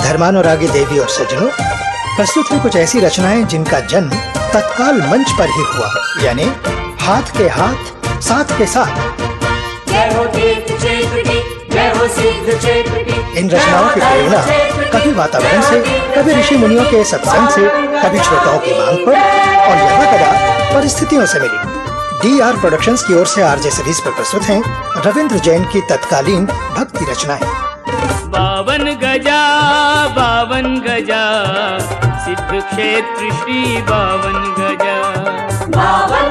धर्मानुरागी देवी और सज्जनों, प्रस्तुत है कुछ ऐसी रचनाएं जिनका जन्म तत्काल मंच पर ही हुआ, यानी हाथ के हाथ साथ के साथ। इन रचनाओं की प्रेरणा कभी वातावरण से, कभी ऋषि मुनियों के सत्संग से, कभी श्रोताओं की मांग पर और यदा कदा परिस्थितियों से मिली। DR प्रोडक्शंस की ओर से RJ सीरीज पर प्रस्तुत हैं रविंद्र जैन की तत्कालीन भक्ति रचनाएं। बावन गजा सिद्ध क्षेत्र श्री बावन गजा। बावन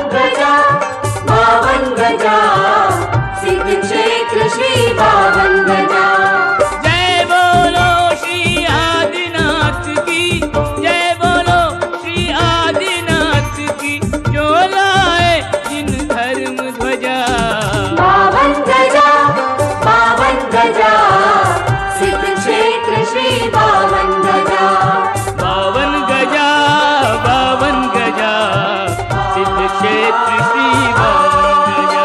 गजा सिद्ध क्षेत्र श्री बावन गजा। जय बोलो श्री आदिनाथ की, जय बोलो श्री आदिनाथ की, जो लाए जिन धर्म ध्वजा। बावन गजा सिद्ध क्षेत्र श्री बावन गजा। बावन गजा सिद्ध क्षेत्र श्री बावन गजा।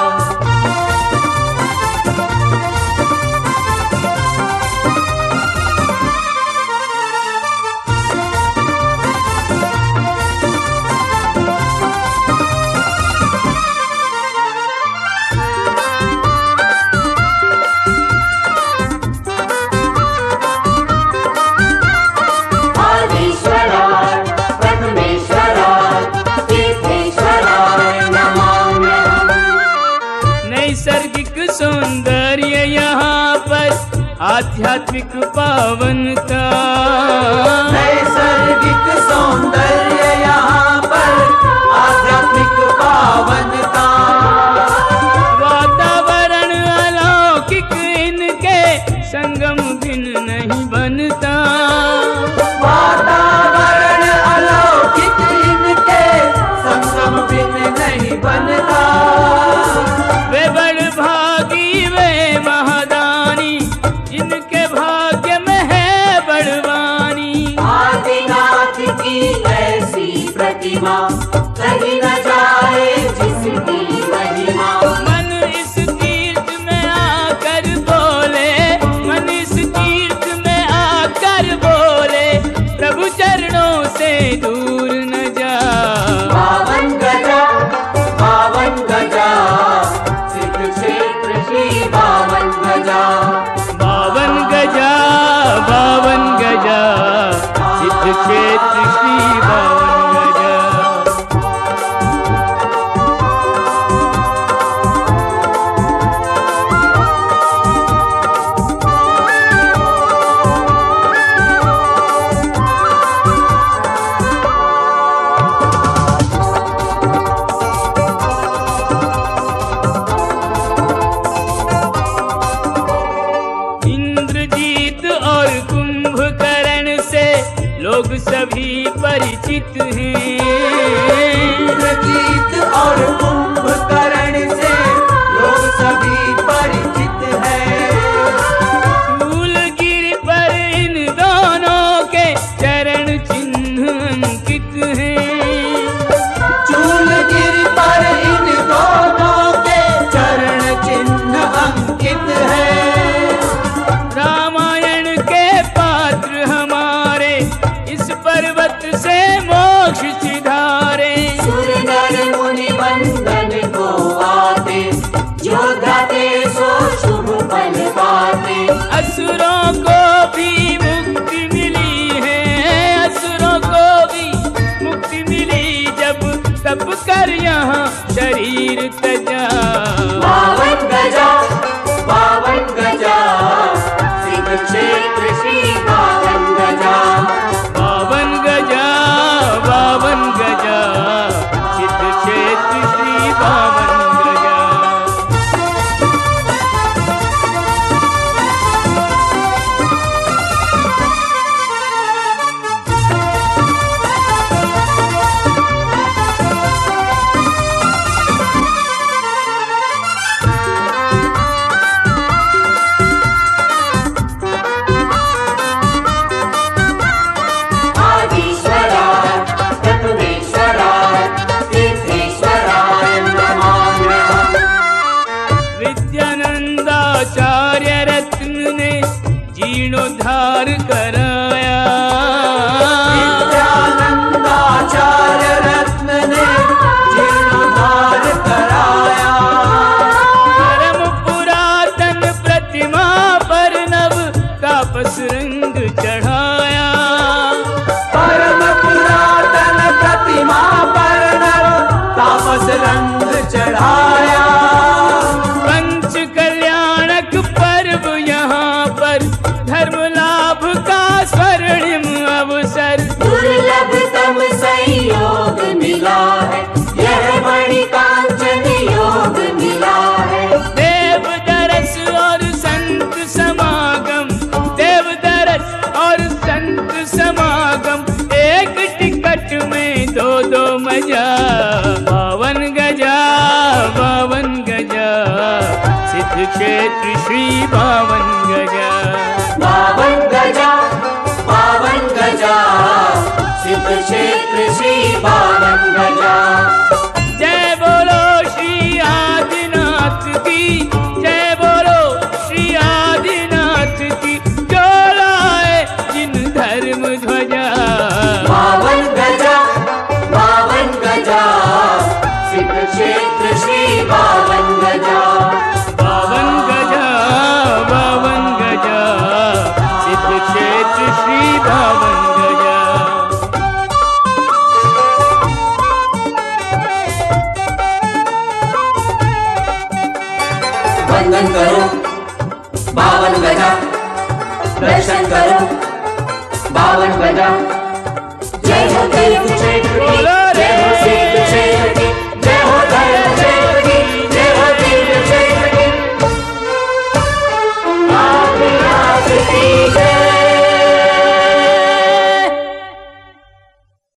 नैसर्गिक सौंदर्य यहाँ पर आध्यात्मिक पावनता। नैसर्गिक सौंदर्य यहाँ पर आध्यात्मिक पावनता। वातावरण अलौकिक इनके संगम बिन नहीं बनता। वातावरण अलौकिक इनके संगम बिन नहीं बनता। वे बड़ भागी वे महादानी, जिनके भाग्य में है बड़वानी। आदिनाथ की ऐसी प्रतिमा कहीं न जाए जिसकी महिमा। मन इस तीर्थ में आकर बोले, मन इस तीर्थ में आकर बोले, प्रभु चरणों से दूर न जा। बावन गजा सिद्ध क्षेत्र श्री बावन गजा। बावन गजा सिद्ध क्षेत्र श्री बावन गजा। इंद्रजीत और कुंभकर्ण से लोग सभी परिचित हैं। इंद्रजीत और कुंभकर्ण से लोग सभी परिचित हैं। शूलगिरि पर इन दोनों के चरण चिन्ह अंकित हैं। शूलगिरि पर इन दोनों के चरण चिन्ह अंकित हैं। रामायण के पात्र हमारे इस पर्वत से मोक्ष सिधारे। सुर नर मुनि वंदन को आते, जो गाते सो शुभ फल पाते। असुरों को भी मुक्ति मिली है, असुरों को भी मुक्ति मिली जब तप कर यहाँ शरीर तजा। बावन गजा सिद्ध क्षेत्र श्री बावन गजा। बावन गजा सिद्ध क्षेत्र श्री बावन गजा। जीर्णोद्धार कराया। नित्यानंदाचार्य रत्न ने जीर्णोद्धार कराया। परम पुरातन प्रतिमा पर नव तापस रंग चढ़ाया। परम पुरातन प्रतिमा पर नव तापस रंग चढ़ाया। पंच कल्याणक पर्व यहाँ पर धर्म लाभ का स्वर्णिम अवसर। दुर्लभतम संयोग मिला है, यह मणिकांचन योग मिला है। देव दरस और संत समागम, देव दरस और संत समागम, एक टिकट में दो दो मजा। बावन गजा, बावन गजा, सिद्ध क्षेत्र श्री बावन गजा। बावन गजा, बावन गजा, सिद्ध क्षेत्र श्री बावन गजा। जय बोलो श्री आदिनाथ की, जय बोलो श्री आदिनाथ की, जो लाए जिन धर्म ध्वजा। बावन गजा, बावन गजा, सिद्ध क्षेत्र श्री बावन गजा। बावन गजा, बावन गजा, सिद्ध क्षेत्र श्री बावन गजा। वंदन करो बावन गजा, दर्शन करो बावन गजा। जय हो तीर्थ क्षेत्र की, जय हो सिद्ध क्षेत्र की।